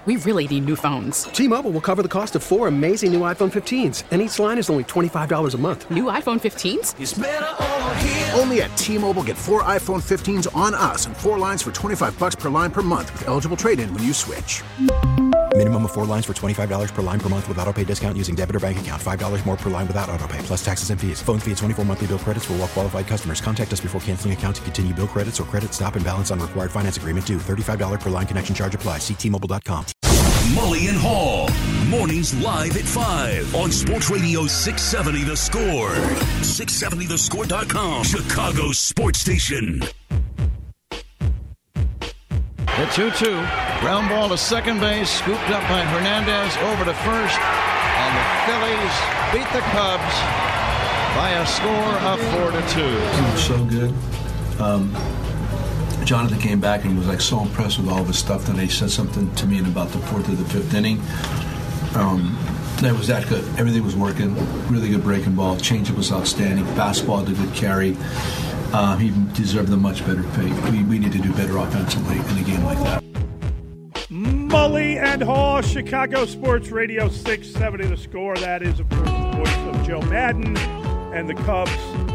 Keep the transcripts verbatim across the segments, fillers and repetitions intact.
we really need new phones. T-Mobile will cover the cost of four amazing new iPhone fifteens, and each line is only twenty-five dollars a month. New iPhone fifteens? It's better over here. Only at T-Mobile, get four iPhone fifteens on us and four lines for twenty-five dollars per line per month with eligible trade-in when you switch. Minimum of four lines for twenty-five dollars per line per month with autopay discount using debit or bank account. five dollars more per line without autopay, plus taxes and fees. Phone fee at twenty-four monthly bill credits for well-qualified customers. Contact us before canceling account to continue bill credits or credit stop and balance on required finance agreement due. thirty-five dollars per line connection charge applies. See T Mobile dot com. Mully and Hall. Mornings live at five on Sports Radio six seventy The Score. six seventy the score dot com. Chicago's sports station. The two two. Ground ball to second base. Scooped up by Hernandez over to first. And the Phillies beat the Cubs by a score of four to two. It was so good. Um, Jonathan came back and he was like so impressed with all of his stuff. Then he said something to me in about the fourth or the fifth inning. Um, that was that good. Everything was working. Really good breaking ball. Changeup was outstanding. Fastball did a good carry. Uh, he deserved a much better pay. We, we need to do better offensively in a game like that. Mully and Hall, Chicago Sports Radio six seventy The Score. That is, of course, the voice of Joe Madden and the Cubs.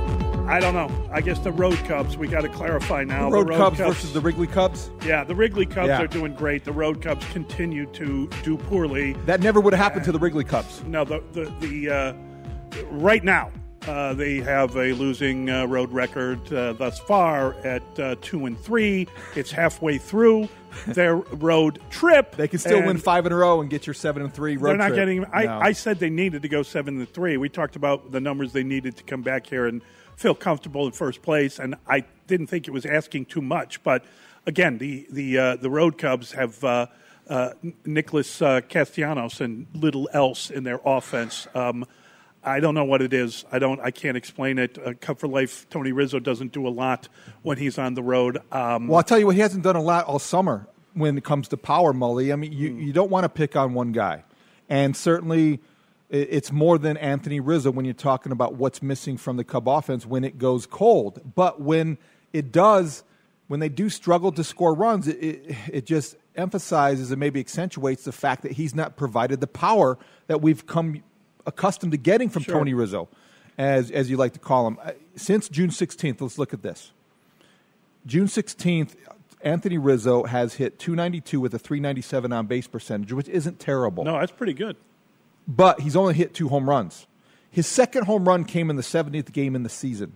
I don't know. I guess the road Cubs. We got to clarify now. The road, the road Cubs, Cubs versus the Wrigley Cubs? Yeah, the Wrigley Cubs yeah. are doing great. The road Cubs continue to do poorly. That never would have happened uh, to the Wrigley Cubs. No, the the, the uh, right now uh, they have a losing uh, road record uh, thus far at uh, two and three. It's halfway through their road trip. They can still win five in a row and get your seven and three road They're not trip. getting. I, no. I said they needed to go seven and three. We talked about the numbers they needed to come back here and feel comfortable in first place, and I didn't think it was asking too much. But again, the the uh, the road Cubs have uh, uh, Nicholas uh, Castellanos and little else in their offense. Um, I don't know what it is. I don't. I can't explain it. Uh, Cup for Life. Tony Rizzo doesn't do a lot when he's on the road. Um, well, I'll tell you what. He hasn't done a lot all summer when it comes to power, Mully. I mean, you, you don't want to pick on one guy, and certainly it's more than Anthony Rizzo when you're talking about what's missing from the Cub offense when it goes cold. But when it does, when they do struggle to score runs, it, it, it just emphasizes and maybe accentuates the fact that he's not provided the power that we've come accustomed to getting from Sure. Tony Rizzo, as as you like to call him. Since June sixteenth, let's look at this. June sixteenth, Anthony Rizzo has hit two ninety-two with a three ninety-seven on-base percentage, which isn't terrible. no, that's pretty good. But he's only hit two home runs. His second home run came in the seventieth game in the season.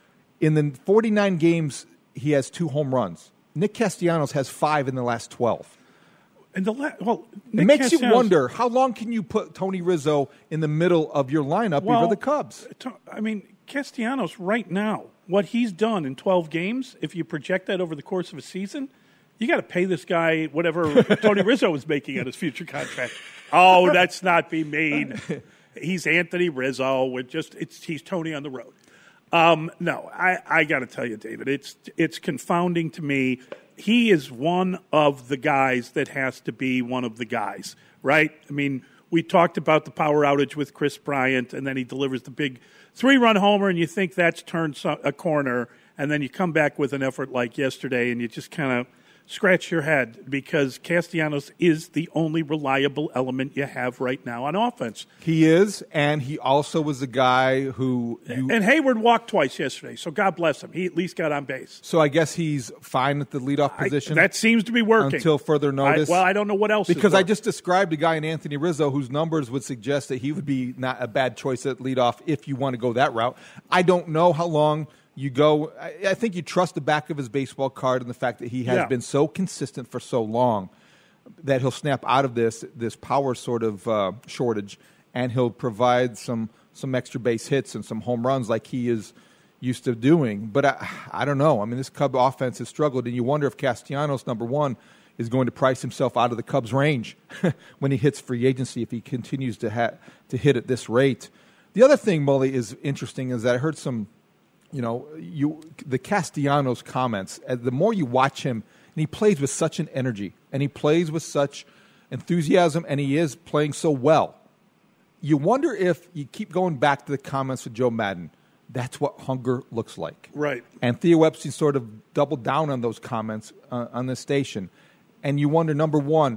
In the forty-nine games, he has two home runs. Nick Castellanos has five in the last twelve. And the la- well, Nick It makes you Castellanos- wonder, how long can you put Tony Rizzo in the middle of your lineup well, over the Cubs? I mean, Castellanos right now, what he's done in twelve games, if you project that over the course of a season, you got to pay this guy whatever Tony Rizzo was making on his future contract. Oh, let's not be mean. He's Anthony Rizzo. With just it's he's Tony on the road. Um, no, I, I got to tell you, David, it's it's confounding to me. He is one of the guys that has to be one of the guys, right? I mean, we talked about the power outage with Chris Bryant, and then he delivers the big three-run homer, and you think that's turned a corner, and then you come back with an effort like yesterday, and you just kind of scratch your head because Castellanos is the only reliable element you have right now on offense. He is, and he also was the guy who... You, and Hayward walked twice yesterday, so God bless him. He at least got on base. So I guess he's fine at the leadoff position? I, that seems to be working. Until further notice? I, well, I don't know what else Because I just described a guy in Anthony Rizzo whose numbers would suggest that he would be not a bad choice at leadoff if you want to go that route. I don't know how long... You go. I, I think you trust the back of his baseball card and the fact that he has yeah. been so consistent for so long that he'll snap out of this this power sort of uh, shortage, and he'll provide some some extra base hits and some home runs like he is used to doing. But I, I don't know. I mean, this Cub offense has struggled, and you wonder if Castellanos, number one, is going to price himself out of the Cubs' range when he hits free agency if he continues to ha- to hit at this rate. The other thing, Mully, is interesting is that I heard some. You know, you the Castellanos comments, the more you watch him, and he plays with such an energy, and he plays with such enthusiasm, and he is playing so well. You wonder if you keep going back to the comments of Joe Madden, that's what hunger looks like. Right. And Theo Epstein sort of doubled down on those comments uh, on this station. And you wonder, number one,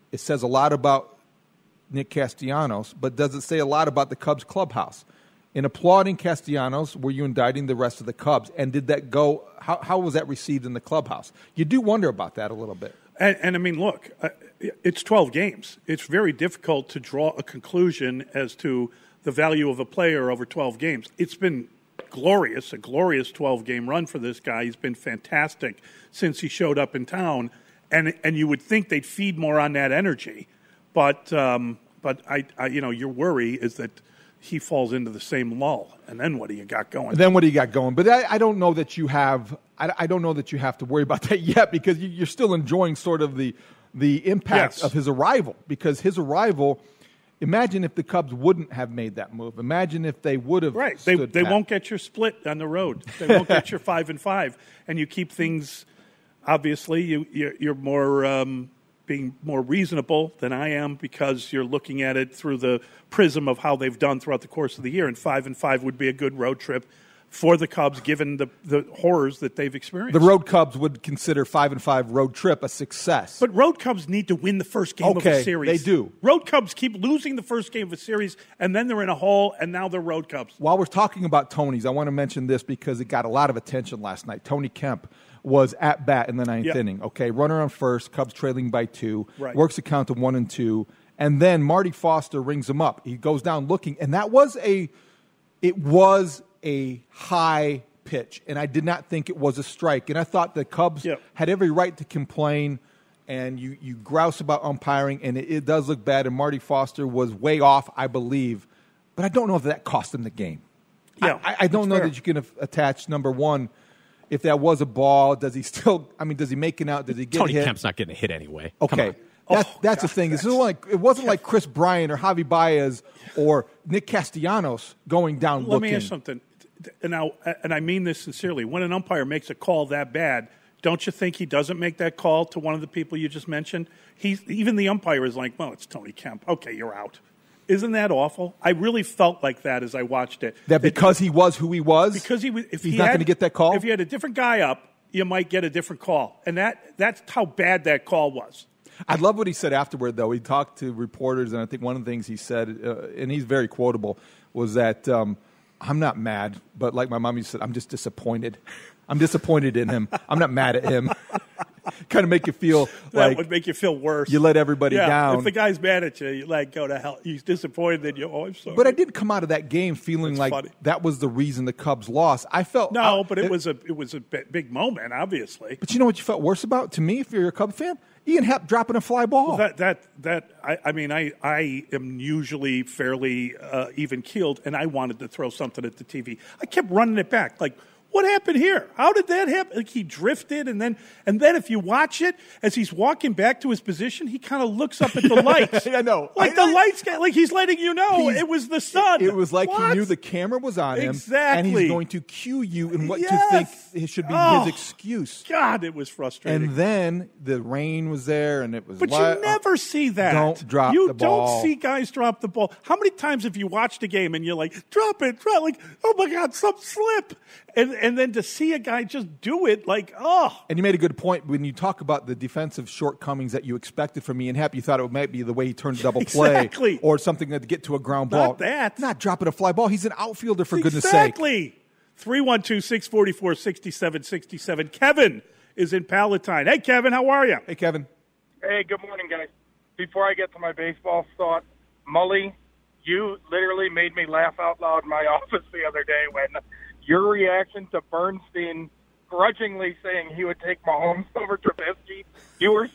it says a lot about Nick Castellanos, but does it say a lot about the Cubs clubhouse? In applauding Castellanos, were you indicting the rest of the Cubs? And did that go, how, how was that received in the clubhouse? You do wonder about that a little bit. And, and I mean, look, uh, it's twelve games. It's very difficult to draw a conclusion as to the value of a player over twelve games. It's been glorious, a glorious twelve-game run for this guy. He's been fantastic since he showed up in town. And and you would think they'd feed more on that energy. But, um, but I, I, you know, your worry is that he falls into the same lull, and then what do you got going? And then what do you got going? But I, I don't know that you have. I, I don't know that you have to worry about that yet, because you, you're still enjoying sort of the the impact yes. of his arrival. Because his arrival, imagine if the Cubs wouldn't have made that move. Imagine if they would have. Right. They stood they pat. won't get your split on the road. They won't get your five and five, and you keep things. Obviously, you you're, you're more. Um, being more reasonable than I am, because you're looking at it through the prism of how they've done throughout the course of the year, and five and five would be a good road trip for the Cubs, given the, the horrors that they've experienced. The road Cubs would consider five and five road trip a success. But road Cubs need to win the first game okay, of a series. They do. Road Cubs keep losing the first game of a series, and then they're in a hole, and now they're road Cubs. While we're talking about Tonys, I want to mention this because it got a lot of attention last night. Tony Kemp was at bat in the ninth yep. inning. Okay, runner on first, Cubs trailing by two, right. works a count of one and two, and then Marty Foster rings him up. He goes down looking, and that was a, it was a high pitch, and I did not think it was a strike. And I thought the Cubs yep. had every right to complain, and you, you grouse about umpiring, and it, it does look bad, and Marty Foster was way off, I believe. But I don't know if that cost him the game. Yeah, I, I don't know fair. that you can attach, number one, if that was a ball, does he still, I mean, does he make it out? Does he get Tony hit? Kemp's not getting a hit anyway. Okay. That's, oh, that's God, the thing. that's, It's like, it wasn't like Chris Bryant or Javi Baez or Nick Castellanos going down Let looking. me ask you something. And, now, and I mean this sincerely. When an umpire makes a call that bad, don't you think he doesn't make that call to one of the people you just mentioned? He's, even the umpire is like, well, it's Tony Kemp. Okay, you're out. Isn't that awful? I really felt like that as I watched it. That because he was who he was? Because he was. If he's he not had, going to get that call? If you had a different guy up, you might get a different call. And that that's how bad that call was. I love what he said afterward, though. He talked to reporters, and I think one of the things he said, uh, and he's very quotable, was that um, I'm not mad, but like my mom used to say, I'm just disappointed. I'm disappointed in him. I'm not mad at him. Kind of make you feel that like would make you feel worse. You let everybody yeah, down. If the guy's mad at you, you like go to hell. He's disappointed in you. Oh, I'm sorry. But I did come out of that game feeling That's like funny. that was the reason the Cubs lost. I felt no, I, but it, it was a it was a big moment, obviously. But you know what you felt worse about? To me, if you're a Cubs fan, Ian Happ dropping a fly ball. Well, that that that I, I mean, I I am usually fairly uh, even keeled, and I wanted to throw something at the T V. I kept running it back, like. What happened here? How did that happen? Like he drifted, and then and then if you watch it, as he's walking back to his position, he kind of looks up at the lights. I know. Like I, the lights, get, like he's letting you know it was the sun. It, it was like what? he knew the camera was on him. Exactly. And he's going to cue you in what yes. you think it should be oh, his excuse. God, it was frustrating. And then the rain was there, and it was But li- you never see that. Don't drop you the ball. don't see guys drop the ball. How many times have you watched a game and you're like, drop it, drop it, like, oh my God, some slip. And and then to see a guy just do it, like, oh. And you made a good point when you talk about the defensive shortcomings that you expected from Ian Happ. You thought it might be the way he turned a double play. Exactly. Or something to get to a ground Not ball. that. Not dropping a fly ball. He's an outfielder, for goodness sake. Exactly. three one two, six four four, six seven six seven. Kevin is in Palatine. Hey, Kevin, how are you? Hey, Kevin. Hey, good morning, guys. Before I get to my baseball thought, Mully, you literally made me laugh out loud in my office the other day when your reaction to Bernstein grudgingly saying he would take Mahomes over Trubisky, you were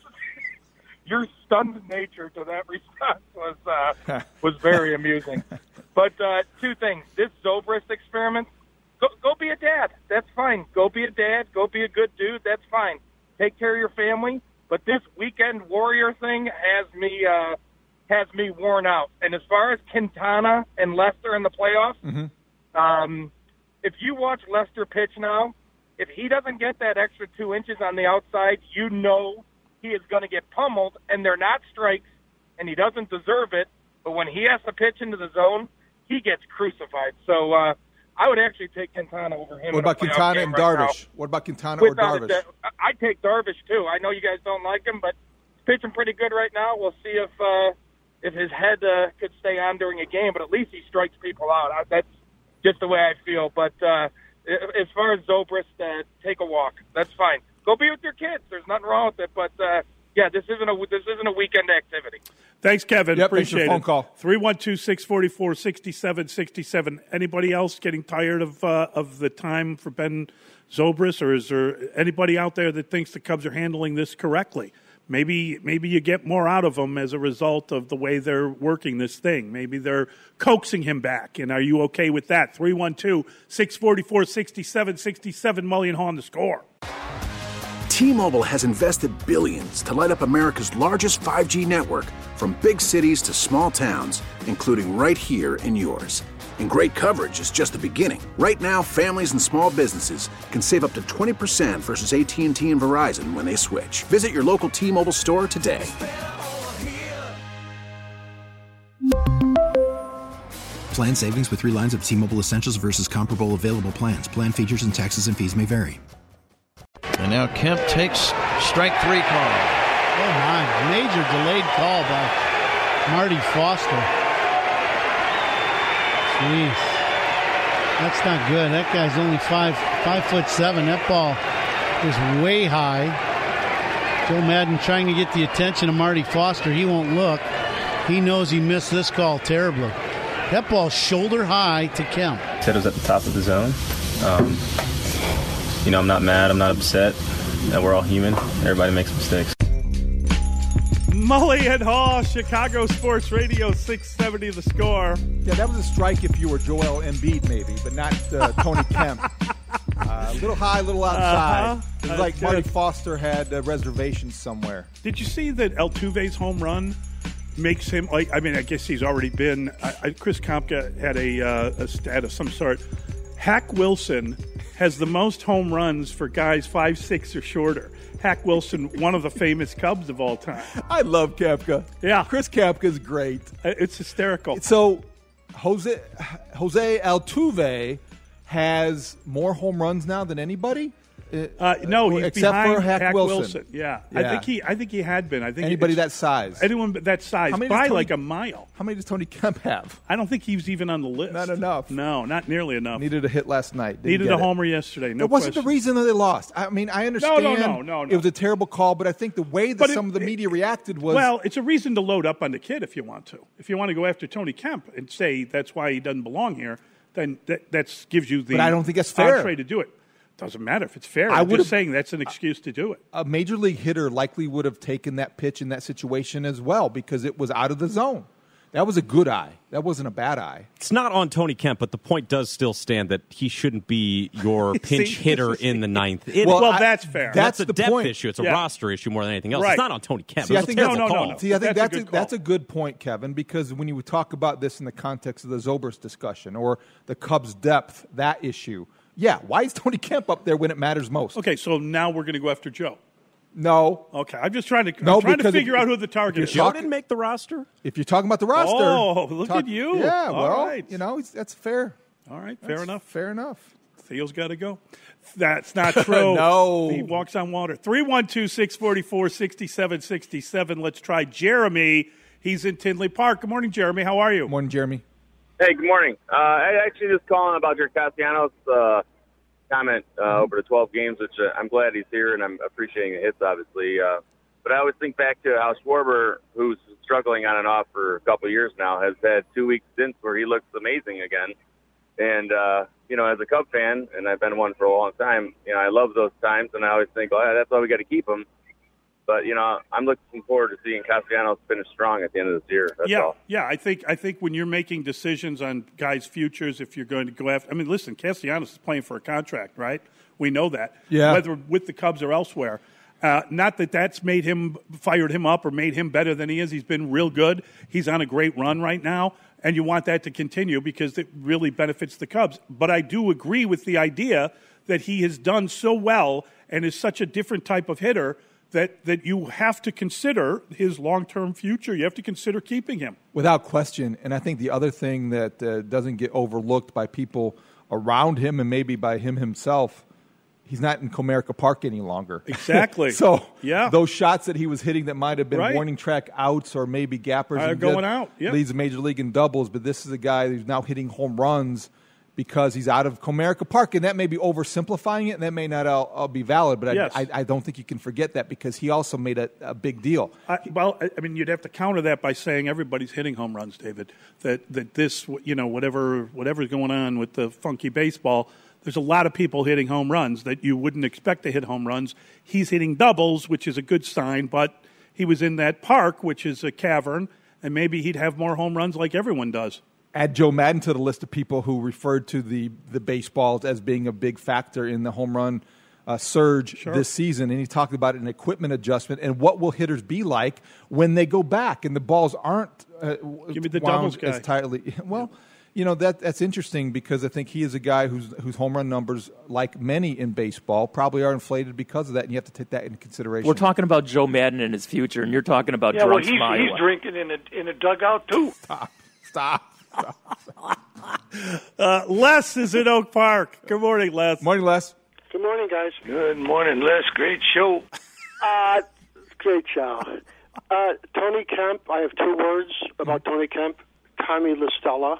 your stunned nature to that response was uh, was very amusing. But uh, two things: this Zobrist experiment. Go, go be a dad. That's fine. Go be a dad. Go be a good dude. That's fine. Take care of your family. But this weekend warrior thing has me uh, has me worn out. And as far as Quintana and Lester in the playoffs, mm-hmm. um, if you watch Lester pitch now, if he doesn't get that extra two inches on the outside, you know he is going to get pummeled, and they're not strikes, and he doesn't deserve it. But when he has to pitch into the zone, he gets crucified. So uh, I would actually take Quintana over him. What about Quintana and right Darvish? Now. What about Quintana Without or Darvish? I'd take Darvish, too. I know you guys don't like him, but pitching pretty good right now. We'll see if uh, if his head uh, could stay on during a game, but at least he strikes people out. I, that's just the way I feel. But uh, as far as Zobrist, uh, take a walk. That's fine. Go be with your kids. There's nothing wrong with it. But uh, yeah, this isn't a this isn't a weekend activity. Thanks, Kevin. Yep, Appreciate phone it. call. three one two, six four four, six seven six seven. Anybody else getting tired of uh, of the time for Ben Zobrist, or is there anybody out there that thinks the Cubs are handling this correctly? Maybe maybe you get more out of them as a result of the way they're working this thing. Maybe they're coaxing him back, and are you okay with that? three one two, six four four, six seven six seven, Mully and Haw on The Score. T-Mobile has invested billions to light up America's largest five G network, from big cities to small towns, including right here in yours. And great coverage is just the beginning. Right now, families and small businesses can save up to twenty percent versus A T and T and Verizon when they switch. Visit your local T-Mobile store today. Plan savings with three lines of T-Mobile Essentials versus comparable available plans. Plan features and taxes and fees may vary. And now Kemp takes strike three call. Oh, my. Major delayed call by Marty Foster. Jeez. That's not good. That guy's only five, five foot seven. That ball is way high. Joe Madden trying to get the attention of Marty Foster. He won't look. He knows he missed this call terribly. That ball's shoulder high to Kemp. Said it was at the top of the zone. Um, you know, I'm not mad. I'm not upset. That we're all human. Everybody makes mistakes. Mully and Haw, Chicago Sports Radio, six seventy The Score. Yeah, that was a strike if you were Joel Embiid, maybe, but not uh, Tony Kemp. Uh, a little high, a little outside. Uh-huh. It was like Marty Foster had uh, reservations somewhere. Did you see that Altuve's home run makes him, like, I mean, I guess he's already been, I, I, Chris Kompka had a, uh, a stat of some sort. Hack Wilson has the most home runs for guys five six or shorter. Hack Wilson, one of the famous Cubs of all time. I love Koepka. Yeah. Chris Koepka's great. It's hysterical. So Jose Jose Altuve has more home runs now than anybody? Uh, no, he's except behind for Hack, Hack Wilson. Wilson. Yeah. yeah, I think he. I think he had been. I think anybody that size. Anyone that size by Tony, like a mile. How many does Tony Kemp have? I don't think he was even on the list. Not enough. No, not nearly enough. Needed a hit last night. Didn't Needed a it. homer yesterday. No, it wasn't question. the reason that they lost. I mean, I understand. No, no, no, no, no. It was a terrible call, but I think the way that But some it, of the media reacted was well. It's a reason to load up on the kid if you want to. If you want to go after Tony Kemp and say that's why he doesn't belong here, then that that's gives you the. But I don't think that's fair. Entree to do it. Doesn't matter if it's fair. I I'm would've- just saying that's an excuse to do it. a major league hitter likely would have taken that pitch in that situation as well because it was out of the zone. That was a good eye. That wasn't a bad eye. It's not on Tony Kemp, but the point does still stand that he shouldn't be your pinch See, hitter in the ninth. It, Well, I- that's fair. that's, that's a the depth point. issue. It's a Yeah. roster issue more than anything else. Right. It's not on Tony Kemp. See, I It was think a that's terrible no, no, call. no. See, I think That's a that's good a, that's call. a good point, Kevin, because when you talk about this in the context of the Zobrist discussion or the Cubs' depth, that issue, yeah, why is Tony Kemp up there when it matters most? Okay, so now we're going to go after Joe. No. Okay, I'm just trying to No, I'm trying to because figure if- out who the target if is. you're Joe talking- didn't make the roster. If you're talking about the roster. Oh, look talk- at you. Yeah, All well, right. you know, it's, that's fair. All right, fair That's enough. Fair enough. Theo's got to go. That's not true. No. He walks on water. three one two, six four four, six seven six seven. Let's try Jeremy. He's in Tinley Park. Good morning, Jeremy. How are you? Morning, Jeremy. Hey, good morning. Uh, I actually just calling about your Castellanos uh, comment uh, over the twelve games, which uh, I'm glad he's here, and I'm appreciating the hits, obviously. Uh, but I always think back to how Schwarber, who's struggling on and off for a couple of years now, has had two weeks stints where he looks amazing again. And, uh, you know, as a Cub fan, and I've been one for a long time, you know, I love those times, and I always think, oh, yeah, that's why we got to keep him. But, you know, I'm looking forward to seeing Castellanos finish strong at the end of this year. That's yeah, all. yeah. I think I think when you're making decisions on guys' futures, if you're going to go after, I mean, listen, Castellanos is playing for a contract, right? We know that. Yeah. Whether with the Cubs or elsewhere. Uh, not that that's made him, fired him up or made him better than he is. He's been real good. He's on a great run right now, and you want that to continue because it really benefits the Cubs. But I do agree with the idea that he has done so well and is such a different type of hitter that, that you have to consider his long-term future. You have to consider keeping him. Without question. And I think the other thing that uh, doesn't get overlooked by people around him and maybe by him himself he's not in Comerica Park any longer. Exactly. So yeah. those shots that he was hitting that might have been Right. warning track outs or maybe gappers Are and going good, out, yeah. leads the major league in doubles. But this is a guy who's now hitting home runs because he's out of Comerica Park, and that may be oversimplifying it, and that may not all, all be valid. But Yes. I, I, I don't think you can forget that because he also made a, a big deal. I, well, I I mean, you'd have to counter that by saying everybody's hitting home runs, David. That that this, you know, whatever whatever's going on with the funky baseball, there's a lot of people hitting home runs that you wouldn't expect to hit home runs. He's hitting doubles, which is a good sign, but he was in that park, which is a cavern, and maybe he'd have more home runs like everyone does. Add Joe Madden to the list of people who referred to the, the baseballs as being a big factor in the home run uh, surge Sure. this season. And he talked about an equipment adjustment and what will hitters be like when they go back and the balls aren't uh, Give me the wound doubles guy. as tightly. Well, you know, that that's interesting because I think he is a guy whose whose home run numbers, like many in baseball, probably are inflated because of that, and you have to take that into consideration. We're talking about Joe Madden and his future, and you're talking about Yeah, well, drunks he's, my he's way. drinking in a in a dugout too. Stop! Stop! Uh, Les is in Oak Park. Good morning, Les. Morning, Les. Good morning, guys. Good morning, Les. Great show. Uh, great show. Uh, Tony Kemp, I have two words about Tony Kemp. Tommy LaStella.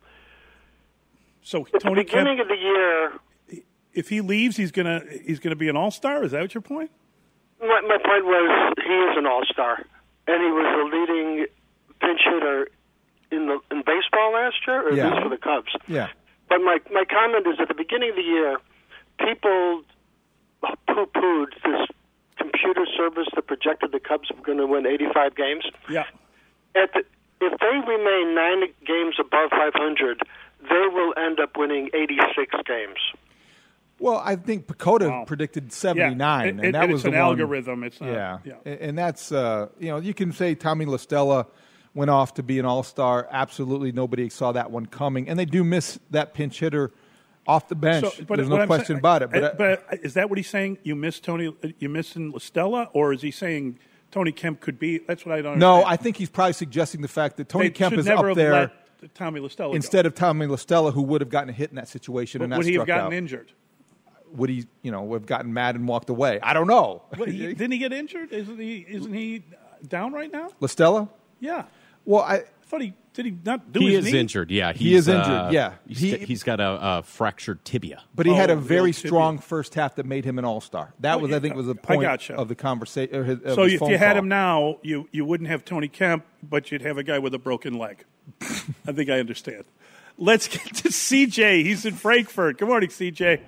So At Tony the beginning Kemp, of the year, if he leaves, he's gonna he's gonna be an all-star. Is that what your point? my, my point was he is an all-star, and he was the leading pinch hitter in the in baseball last year, or Yeah. at least for the Cubs. Yeah. But my my comment is at the beginning of the year, people poo-pooed this computer service that projected the Cubs were going to win eighty-five games. Yeah. At the, if they remain nine games above five hundred, they will end up winning eighty-six games. Well, I think Pacoda predicted seventy-nine, Yeah, it- and it- that it's was an the one- algorithm. It's not- yeah. yeah. And- and that's uh, you know you can say Tommy LaStella went off to be an all-star. Absolutely, nobody saw that one coming, and they do miss that pinch hitter off the bench. So, but There's what no I'm question saying- about it. But, uh, uh, but is that what he's saying? You miss Tony? You missing LaStella, or is he saying Tony Kemp could be? That's what I don't. no, understand. I think he's probably suggesting the fact that Tony They Kemp should is never up have there let Tommy LaStella instead of Tommy LaStella, who would have gotten a hit in that situation go. and not Would he have struck gotten out. injured? Would he, you know, have gotten mad and walked away? I don't know. What, he, didn't he get injured? Isn't he? Isn't he down right now? LaStella? Yeah. Well, I, I thought he did. He not do He his is knee? injured, yeah. He He's, is injured, uh, yeah. He's, He- he's got a, a fractured tibia. But he had Oh, a the very old tibia. strong first half that made him an all-star. That Oh, was, yeah, I think, was the I point gotcha. of the conversation. So if you had him now, you, you wouldn't have Tony Kemp, but you'd have a guy with a broken leg. I think I understand. Let's get to C J. He's in Frankfurt. Good morning, C J.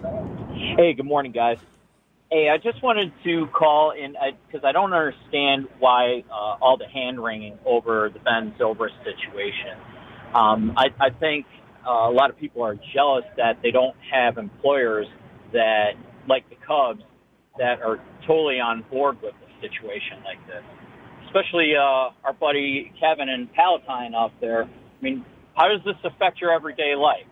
Hey, good morning, guys. Hey, I just wanted to call in because I, I don't understand why uh, all the hand-wringing over the Ben Zobrist situation. Um, I, I think uh, a lot of people are jealous that they don't have employers that, like the Cubs, that are totally on board with a situation like this. Especially uh, our buddy Kevin and Palatine out there. I mean, how does this affect your everyday life?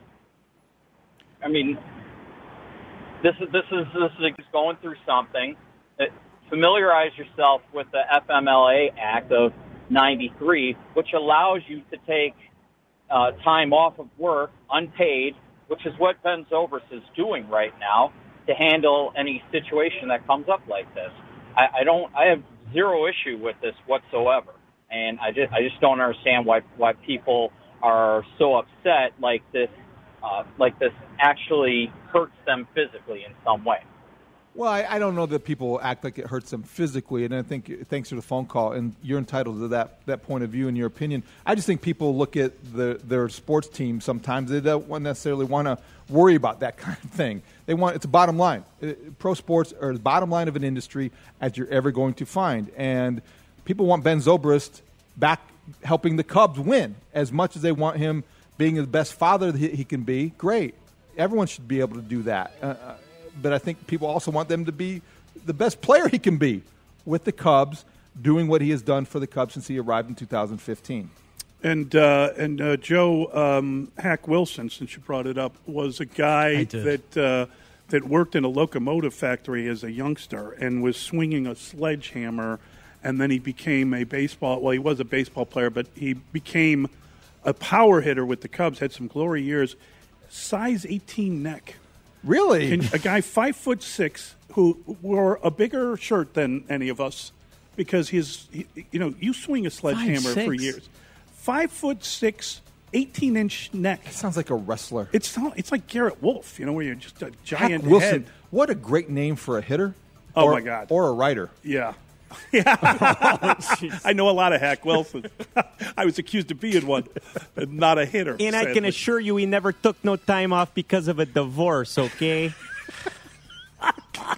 I mean, this is this is this is going through something. That familiarize yourself with the F M L A Act of ninety-three, which allows you to take uh, time off of work unpaid, which is what Ben Zobrist is doing right now to handle any situation that comes up like this. I, I don't. I have zero issue with this whatsoever, and I just I just don't understand why why people are so upset like this. Uh, like this actually hurts them physically in some way. Well, I, I don't know that people act like it hurts them physically, and I think thanks for the phone call, and you're entitled to that, that point of view and your opinion. I just think people look at the, their sports team sometimes. They don't necessarily want to worry about that kind of thing. They want it's a bottom line. Uh, Pro sports are the bottom line of an industry as you're ever going to find, and people want Ben Zobrist back helping the Cubs win as much as they want him being the best father that he, he can be. Great. Everyone should be able to do that. Uh, uh, but I think people also want them to be the best player he can be with the Cubs, doing what he has done for the Cubs since he arrived in two thousand fifteen. And uh, and uh, Joe um, Hack Wilson, since you brought it up, was a guy that uh, that worked in a locomotive factory as a youngster and was swinging a sledgehammer, and then he became a baseball. Well, he was a baseball player, but he became a power hitter with the Cubs. Had some glory years. Size eighteen neck. Really? Can, a guy five foot six who wore a bigger shirt than any of us because he's, he, you know, you swing a sledgehammer Five, for six. years. Five foot six, eighteen inch neck. That sounds like a wrestler. It's not, it's like Garrett Wolf, you know, where you're just a giant Hack Wilson. head. What a great name for a hitter. Oh, or, my God. Or a writer. Yeah. Yeah. I know a lot of Hack Wilson. I was accused of being one, but not a hitter. And I can sadly. assure you he never took no time off because of a divorce, okay? God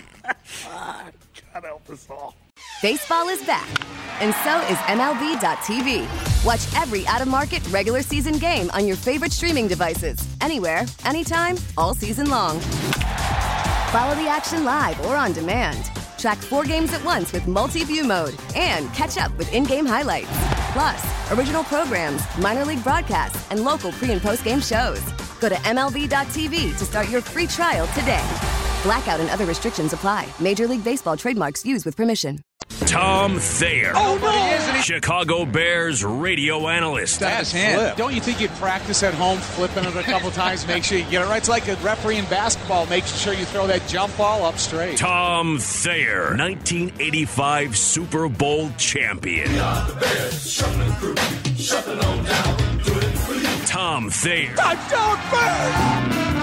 help us all. Baseball is back, and so is M L B dot T V. Watch every out-of-market regular season game on your favorite streaming devices, anywhere, anytime, all season long. Follow the action live or on demand. Track four games at once with multi-view mode and catch up with in-game highlights. Plus, original programs, minor league broadcasts, and local pre- and post-game shows. Go to M L B dot T V to start your free trial today. Blackout and other restrictions apply. Major League Baseball trademarks used with permission. Tom Thayer. Oh, no! Isn't he? Chicago Bears radio analyst. That's hand. Don't you think you'd practice at home flipping it a couple times, make sure you get it right? It's like a referee in basketball, making sure you throw that jump ball up straight. Tom Thayer, nineteen eighty-five Super Bowl champion. The Bears, shuffling through, shuffling on down, do it for you. Tom Thayer. Touchdown, Bears!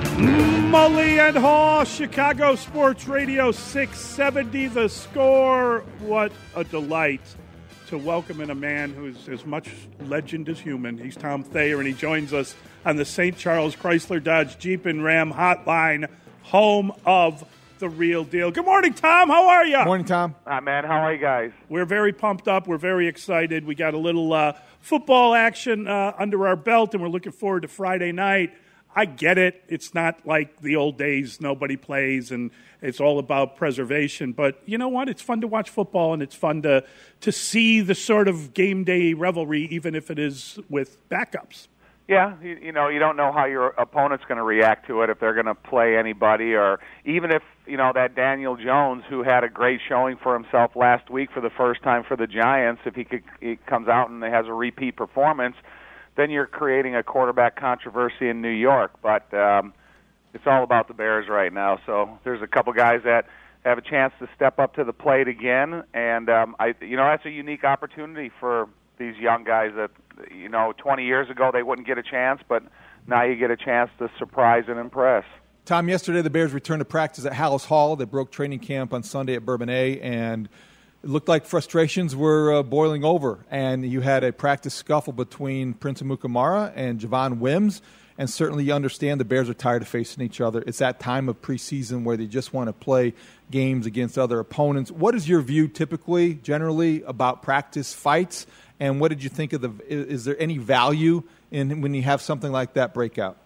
Mully and Haw, Chicago Sports Radio six seventy, The Score. What a delight to welcome in a man who's as much legend as human. He's Tom Thayer, and he joins us on the Saint Charles Chrysler Dodge Jeep and Ram hotline, home of the real deal. Good morning, Tom. How are you? Morning, Tom. Hi, man. How are you guys? We're very pumped up. We're very excited. We got a little uh, football action uh, under our belt, and we're looking forward to Friday night. I get it. It's not like the old days. Nobody plays, and it's all about preservation. But you know what? It's fun to watch football, and it's fun to to see the sort of game day revelry, even if it is with backups. Yeah, you, you know, you don't know how your opponent's going to react to it, if they're going to play anybody, or even if, you know, that Daniel Jones, who had a great showing for himself last week for the first time for the Giants, if he, could, he comes out and has a repeat performance, then you're creating a quarterback controversy in New York. But um, it's all about the Bears right now. So there's a couple guys that have a chance to step up to the plate again, and um, I, you know, that's a unique opportunity for these young guys that, you know, twenty years ago they wouldn't get a chance, but now you get a chance to surprise and impress. Tom, yesterday the Bears returned to practice at Hallis Hall. They broke training camp on Sunday at Bourbonnais, and it looked like frustrations were uh, boiling over. And you had a practice scuffle between Prince Amukamara and Javon Wims, and certainly you understand the Bears are tired of facing each other. It's that time of preseason where they just want to play games against other opponents. What is your view typically, generally, about practice fights? And what did you think of the – is there any value in when you have something like that break out?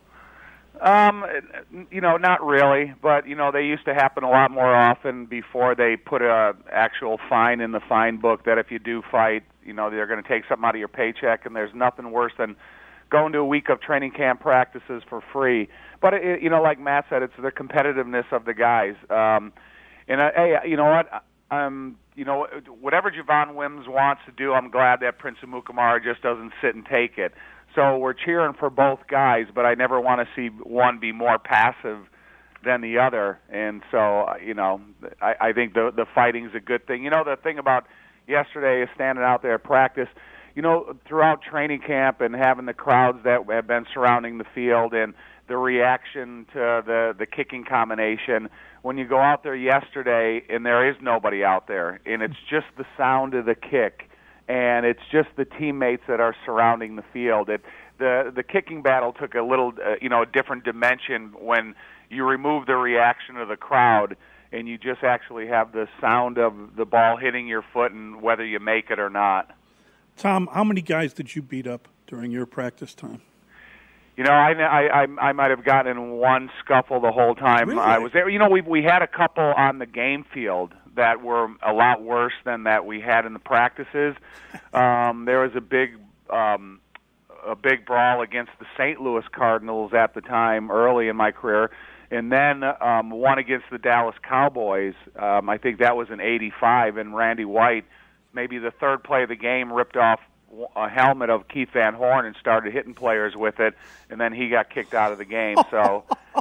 Um, you know, not really, but, you know, they used to happen a lot more often before they put a actual fine in the fine book that if you do fight, you know, they're going to take something out of your paycheck, and there's nothing worse than going to a week of training camp practices for free. But, it, you know, like Matt said, it's the competitiveness of the guys. Um, and, uh, hey, you know what, um, you know, whatever Javon Wims wants to do, I'm glad that Prince Amukamara just doesn't sit and take it. So we're cheering for both guys, but I never want to see one be more passive than the other. And so, uh, you know, I, I think the the fighting's a good thing. You know, the thing about yesterday is standing out there at practice, you know, throughout training camp and having the crowds that have been surrounding the field and the reaction to the, the kicking combination, when you go out there yesterday and there is nobody out there, and it's just the sound of the kick, and it's just the teammates that are surrounding the field. It, the the kicking battle took a little, uh, you know, a different dimension when you remove the reaction of the crowd and you just actually have the sound of the ball hitting your foot and whether you make it or not. Tom, how many guys did you beat up during your practice time? You know, I I I might have gotten in one scuffle the whole time Really? I was there. You know, we we had a couple on the game field that were a lot worse than that we had in the practices. Um, there was a big um, a big brawl against the Saint Louis Cardinals at the time, early in my career, and then um, one against the Dallas Cowboys. Um, I think that was in eighty-five, and Randy White, maybe the third play of the game, ripped off a helmet of Keith Van Horn and started hitting players with it, and then he got kicked out of the game. So,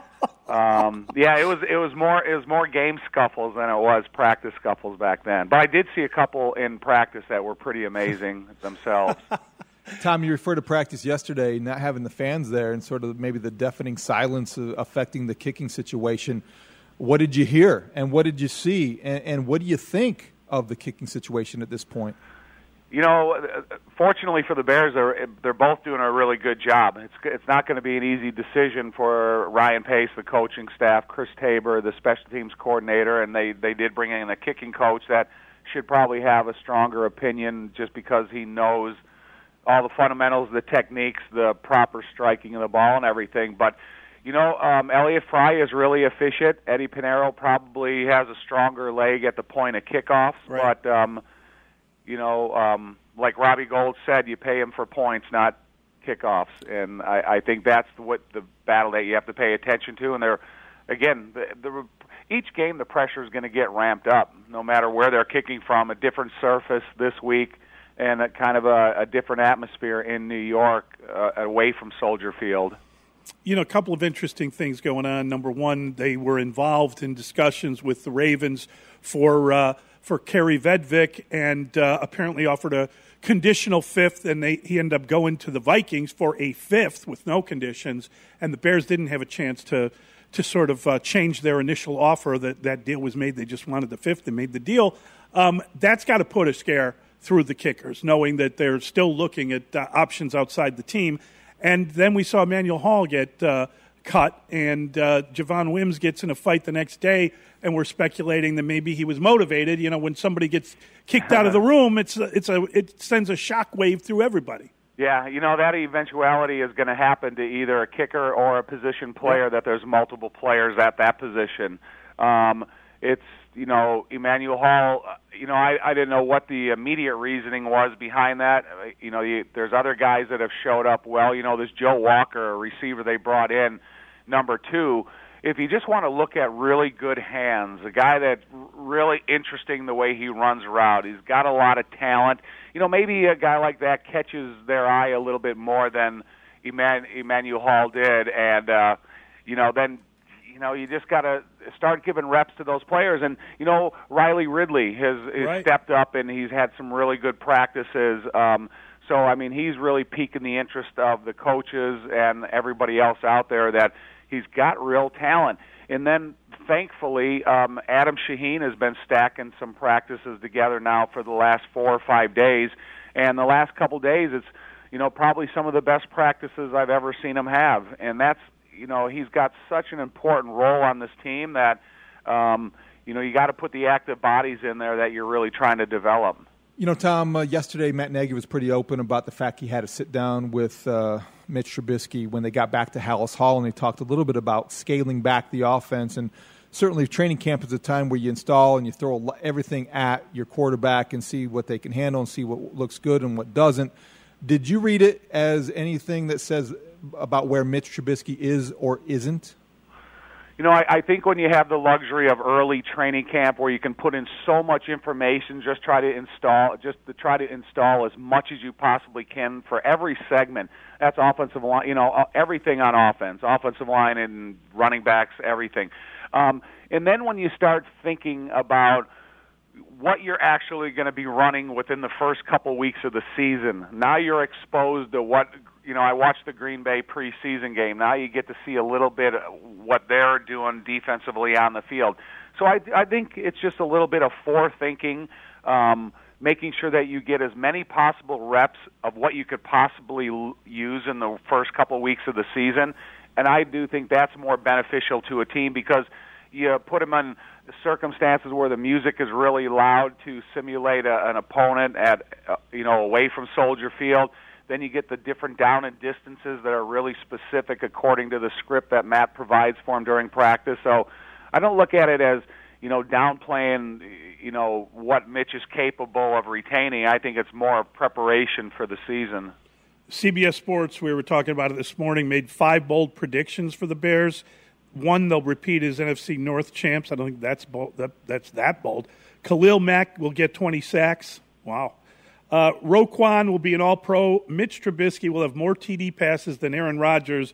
Um, yeah, it was it was more it was more game scuffles than it was practice scuffles back then. But I did see a couple in practice that were pretty amazing themselves. Tom, you referred to practice yesterday, not having the fans there and sort of maybe the deafening silence affecting the kicking situation. What did you hear and what did you see? And, and what do you think of the kicking situation at this point? You know, fortunately for the Bears, they're they're both doing a really good job. It's it's not going to be an easy decision for Ryan Pace, the coaching staff, Chris Tabor, the special teams coordinator, and they they did bring in a kicking coach that should probably have a stronger opinion just because he knows all the fundamentals, the techniques, the proper striking of the ball, and everything. But you know, um, Elliott Fry is really efficient. Eddie Pinheiro probably has a stronger leg at the point of kickoffs, right. but. Um, You know, um, like Robbie Gould said, you pay him for points, not kickoffs, and I, I think that's what the battle that you have to pay attention to. And they're, again, the, the, each game the pressure is going to get ramped up, no matter where they're kicking from. A different surface this week, and a kind of a, a different atmosphere in New York, uh, away from Soldier Field. You know, a couple of interesting things going on. Number one, they were involved in discussions with the Ravens for. Uh, for Kerry Vedvik, and uh, apparently offered a conditional fifth, and they, he ended up going to the Vikings for a fifth with no conditions, and the Bears didn't have a chance to to sort of uh, change their initial offer. That, that deal was made. They just wanted the fifth and made the deal. Um, that's got to put a scare through the kickers, knowing that they're still looking at uh, options outside the team. And then we saw Emmanuel Hall get uh, cut, and uh, Javon Wims gets in a fight the next day, and we're speculating that maybe he was motivated. You know, when somebody gets kicked out of the room, it's a, it's a it sends a shockwave through everybody. Yeah, you know, that eventuality is going to happen to either a kicker or a position player, yeah. that there's multiple players at that position. Um, it's, you know, Emmanuel Hall, you know, I, I didn't know what the immediate reasoning was behind that. You know, you, there's other guys that have showed up well. You know, this Joe Walker, a receiver they brought in, number two. If you just want to look at really good hands, a guy that's really interesting the way he runs a route, he's got a lot of talent. You know, maybe a guy like that catches their eye a little bit more than Eman- Emmanuel Hall did, and uh, you know, then you know you just got to start giving reps to those players. And you know, Riley Ridley has, has right. stepped up, and he's had some really good practices. Um, so I mean, he's really piquing the interest of the coaches and everybody else out there that. He's got real talent. And then, thankfully, um, Adam Shaheen has been stacking some practices together now for the last four or five days. And the last couple of days, it's, you know, probably some of the best practices I've ever seen him have. And that's, you know, he's got such an important role on this team that, um, you know, you got to put the active bodies in there that you're really trying to develop. You know, Tom, uh, yesterday Matt Nagy was pretty open about the fact he had to sit down with uh, Mitch Trubisky when they got back to Hallis Hall, and they talked a little bit about scaling back the offense. And certainly training camp is a time where you install and you throw everything at your quarterback and see what they can handle and see what looks good and what doesn't. Did you read it as anything that says about where Mitch Trubisky is or isn't? You know, I, I think when you have the luxury of early training camp where you can put in so much information, just try to install, just to try to install as much as you possibly can for every segment. That's offensive line, you know, everything on offense, offensive line and running backs, everything. Um, and then when you start thinking about what you're actually going to be running within the first couple weeks of the season, now you're exposed to what. You know, I watched the Green Bay preseason game. Now you get to see a little bit of what they're doing defensively on the field. So I, I think it's just a little bit of forethinking, um, making sure that you get as many possible reps of what you could possibly use in the first couple of weeks of the season. And I do think that's more beneficial to a team because you put them in circumstances where the music is really loud to simulate a, an opponent at, uh, you know, away from Soldier Field. Then you get the different down and distances that are really specific according to the script that Matt provides for him during practice. So I don't look at it as, you know, downplaying, you know, what Mitch is capable of retaining. I think it's more preparation for the season. C B S Sports, we were talking about it this morning, made five bold predictions for the Bears. One, they'll repeat as N F C North champs. I don't think that's bold, that, that's that bold. Khalil Mack will get twenty sacks. Wow. Uh, Roquan will be an all-pro. Mitch Trubisky will have more T D passes than Aaron Rodgers,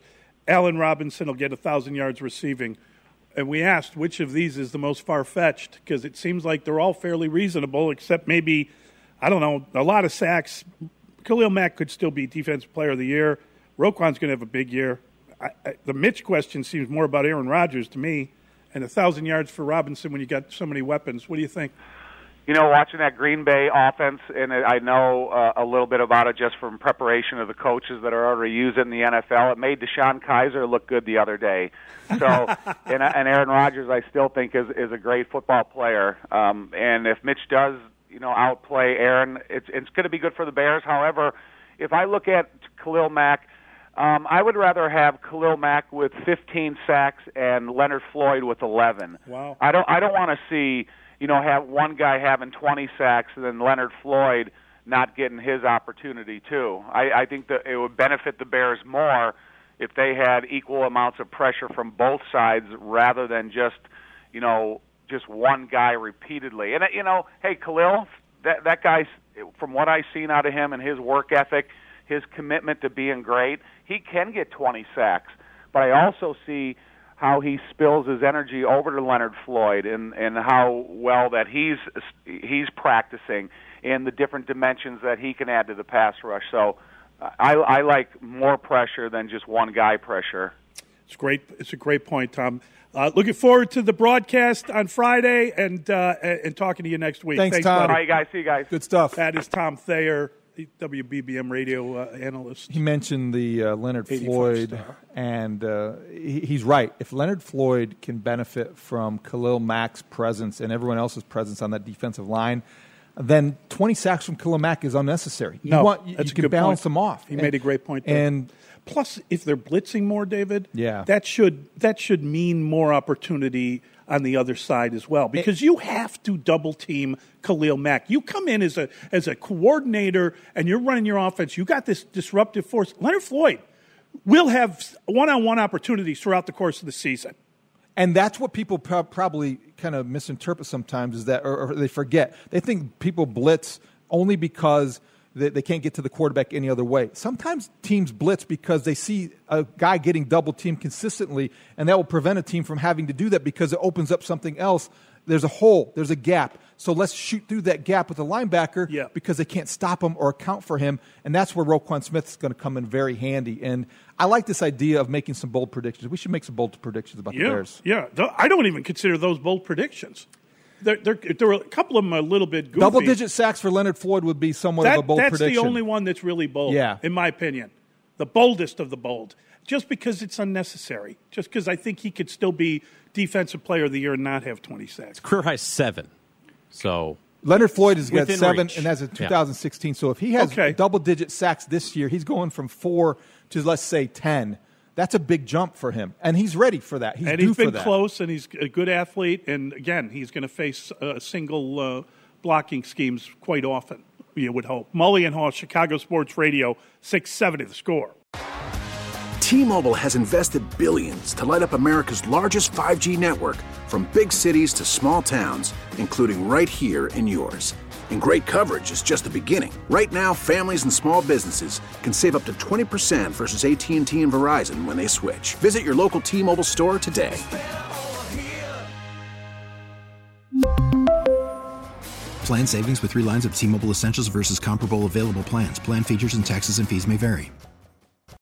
Allen Robinson will get one thousand yards receiving. And we asked which of these is the most far-fetched, because it seems like they're all fairly reasonable, except maybe, I don't know, a lot of sacks. Khalil Mack could still be Defensive Player of the Year. Roquan's going to have a big year. I, I, the Mitch question seems more about Aaron Rodgers to me, and one thousand yards for Robinson when you got so many weapons. What do you think? You know, watching that Green Bay offense, and I know uh, a little bit about it just from preparation of the coaches that are already using in the N F L. It made DeShone Kizer look good the other day. So, and, and Aaron Rodgers, I still think is is a great football player. Um, and if Mitch does, you know, outplay Aaron, it's it's going to be good for the Bears. However, if I look at Khalil Mack, um, I would rather have Khalil Mack with fifteen sacks and Leonard Floyd with eleven. Wow. I don't I don't want to see, you know, have one guy having twenty sacks and then Leonard Floyd not getting his opportunity too. I, I think that it would benefit the Bears more if they had equal amounts of pressure from both sides rather than just, you know, just one guy repeatedly. And, you know, hey, Khalil, that, that guy's, from what I've seen out of him and his work ethic, his commitment to being great, he can get twenty sacks. But I also see how he spills his energy over to Leonard Floyd and, and how well that he's he's practicing and the different dimensions that he can add to the pass rush. So I, I like more pressure than just one guy pressure. It's great. It's a great point, Tom. Uh, looking forward to the broadcast on Friday and uh, and talking to you next week. Thanks, Thanks Tom. buddy. All right, guys. See you guys. Good stuff. That is Tom Thayer, the W B B M radio uh, analyst. He mentioned the uh, Leonard Floyd, star. and uh, he, he's right. If Leonard Floyd can benefit from Khalil Mack's presence and everyone else's presence on that defensive line, then twenty sacks from Khalil Mack is unnecessary. You No, want, you, that's you a can good balance point. them off. He and, made a great point there. And plus, if they're blitzing more, David, Yeah. that should that should mean more opportunity on the other side as well, because you have to double team Khalil Mack. You come in as a as a coordinator and you're running your offense. You got this disruptive force. Leonard Floyd will have one-on-one opportunities throughout the course of the season. And that's what people pro- probably kind of misinterpret sometimes is that, or, or they forget. They think people blitz only because they, they can't get to the quarterback any other way. Sometimes teams blitz because they see a guy getting double teamed consistently, and that will prevent a team from having to do that because it opens up something else. There's a hole. There's a gap. So let's shoot through that gap with a linebacker yeah. because they can't stop him or account for him. And that's where Roquan Smith is going to come in very handy. And I like this idea of making some bold predictions. We should make some bold predictions about yeah, the Bears. Yeah, I don't even consider those bold predictions. There, there, there were a couple of them a little bit goofy. Double-digit sacks for Leonard Floyd would be somewhat that, of a bold that's prediction. That's the only one that's really bold, yeah. in my opinion. The boldest of the bold. Just because it's unnecessary. Just because I think he could still be Defensive Player of the Year and not have twenty sacks. Career high seven. So Leonard Floyd has got within seven, reach. and that's in Yeah. twenty sixteen. So if he has Okay. double-digit sacks this year, he's going from four to, let's say, ten. That's a big jump for him, and he's ready for that. He's and due he's been for that. close, and he's a good athlete. And, again, he's going to face uh, single uh, blocking schemes quite often, you would hope. Mully and Haw, Chicago Sports Radio, six seventy The Score. T-Mobile has invested billions to light up America's largest five G network, from big cities to small towns, including right here in yours. And great coverage is just the beginning. Right now, families and small businesses can save up to twenty percent versus A T and T and Verizon when they switch. Visit your local T-Mobile store today. Plan savings with three lines of T-Mobile Essentials versus comparable available plans. Plan features and taxes and fees may vary.